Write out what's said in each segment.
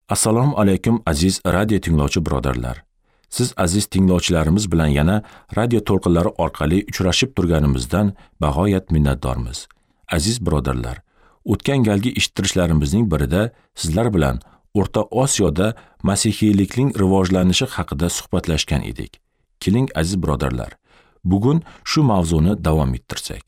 Assalomu alaykum aziz radio tinglovchi birodarlar. Siz aziz tinglovchilarimiz bilan yana radio to'lqinlari orqali uchrashib turganimizdan bag'oyat minnatdormiz. Aziz birodarlar, o'tgan galgi eshittirishlarimizning birida sizlar bilan O'rta Osiyoda masihiylikning rivojlanishi haqida suhbatlashgan edik. Keling aziz birodarlar, bugun shu mavzuni davom ettirsak.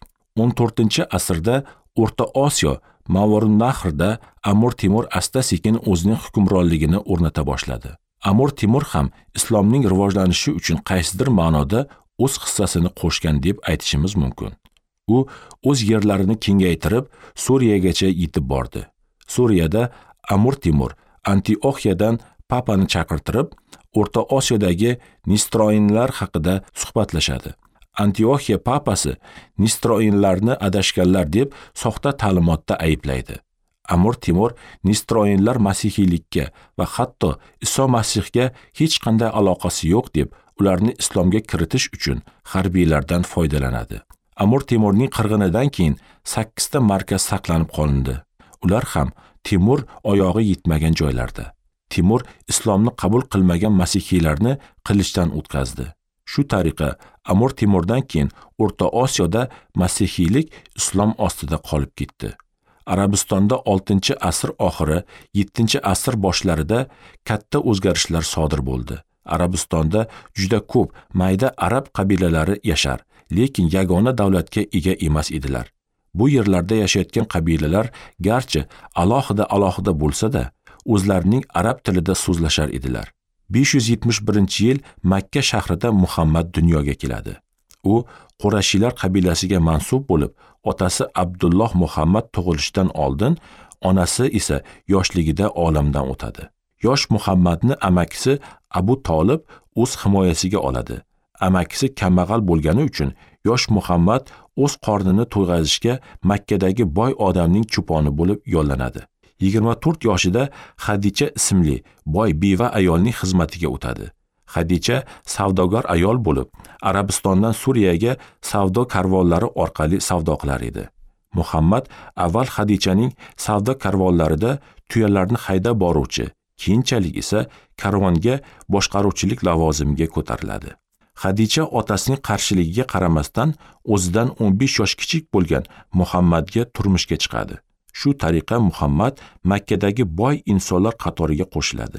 14-asrda O'rta Osiyo Mavorunnahrda Amir Temur asta-sekin o'zining hukmronligini o'rnata boshladi. Amir Temur ham islomning rivojlanishi uchun qaysidir ma'noda o'z hissasini qo'shgan deb aytishimiz mumkin. U o'z yerlarini kengaytirib Suriyagacha yetib bordi. Suriyada Amir Temur Antioxiyadan papani chaqirtirib, O'rta Osiyodagi Nistroinlar haqida suhbatlashadi. Antioxiya papasi Nistroinlarni adashganlar deb soxta ta'limotda ayblaydi. Amir Temur Nistroinlar masihiylikka va hatto Iso Masihga hech qanday aloqasi yo'q deb ularni islomga kiritish uchun harbiylardan foydalanadi. Amir Temurning qirg'inidan keyin 8 ta markaz saqlanib qolindi. Ular ham Temur oyog'i yetmagan joylarda. Temur islomni qabul qilmagan masihiylarni qilichdan o'tkazdi. Shu tariqa Amir Temurdan keyin O'rta Osiyoda masihiylik islom ostida qolib ketdi. Arabistonda 6-asr oxiri, 7-asr boshlarida katta o'zgarishlar sodir bo'ldi. Arabistonda juda ko'p mayda arab qabilalari yashar, lekin yagona davlatga ega emas edilar. Bu yerlarda yashayotgan qabilalar garchi alohida bo'lsa-da, o'zlarining arab tilida so'zlashar edilar. 571-yil Makka shahrida Muhammad dunyoga keladi. U Qurashiylar qabilasiga mansub bo'lib, otasi Abdulloh Muhammad tug'ilishidan oldin, onasi esa yoshligida olamdan o'tadi. Yosh Muhammadni amakisi Abu Tolib o'z himoyasiga oladi. Amakisi kambag'al bo'lgani uchun yosh Muhammad o'z qornini to'yg'azishga Makkadagi boy odamning cho'poni bo'lib yollanadi. 24 yoshida Xadicha ismli boy beva ayolning xizmatiga o'tadi. Xadicha savdogar ayol bo'lib, Arabistondan Suriyaga savdo karvonlari orqali savdo qilar edi. Muhammad avval Xadichaning savdo karvonlarida tuyalarni haydab boruvchi, keyinchalik esa karvonga boshqaruvchilik lavozimiga ko'tariladi. Xadicha otasining qarshiligiga qaramasdan o'zidan 15 yosh kichik bo'lgan Muhammadga turmushga chiqadi. Shu tariqa Muhammad Makkadagi boy insonlar qatoriga qo'shiladi.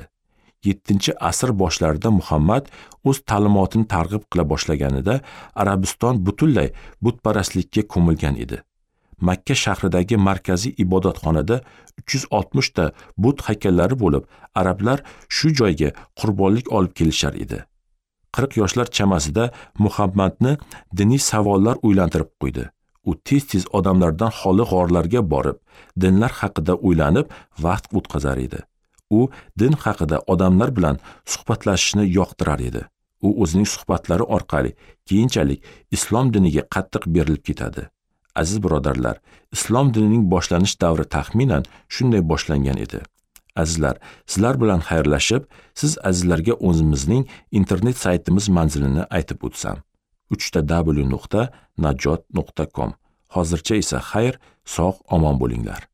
7-asr boshlarida Muhammad o'z ta'limotini targ'ib qila boshlaganida Arabiston butunlay butparastlikka ko'milgan edi. Makka shahridagi markaziy ibodatxonada 360 ta but haykallari bo'lib, arablar shu joyga qurbonlik olib kelishar edi. 40 yoshlar chamasida Muhammadni diniy savollar o'ylantirib qo'ydi. U tez-tez odamlardan xoli g'orlarga borib, dinlar haqida o'ylanib, vaqt o'tkazar edi. U din haqida odamlar bilan suhbatlashishni yoqtirar edi. U o'zining suhbatlari orqali keyinchalik islom diniga qattiq berilib ketadi. Aziz birodarlar, islom dinining boshlanish davri taxminan shunday boshlangan edi. Azizlar, sizlar bilan xayrlashib, siz azizlarga o'zimizning internet saytimiz manzilini aytib o'tsam. www.najot.com. Hozircha esa xayr, sog', omon bo'linglar.